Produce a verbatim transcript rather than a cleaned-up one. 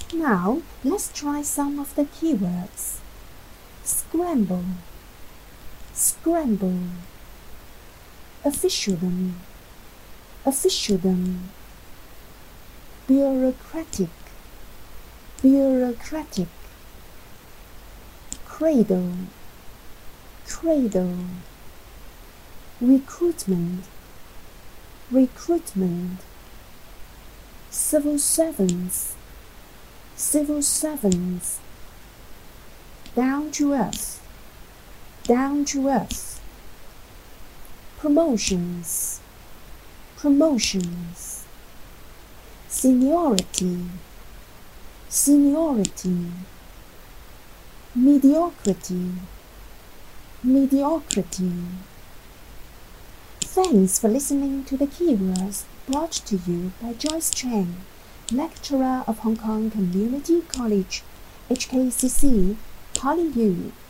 Now, let's try some of the keywords. Scramble, scramble. Officialdom, officialdom. Bureaucratic, bureaucratic. Cradle, cradle. Recruitment, recruitment. Civil servants, civil servants. Down to earth, down to earth. Promotions, promotions. Seniority, seniority. Mediocrity, mediocrity. Thanks for listening to the keywords brought to you by Joyce Cheng, lecturer of Hong Kong Community College, H K C C, PolyU.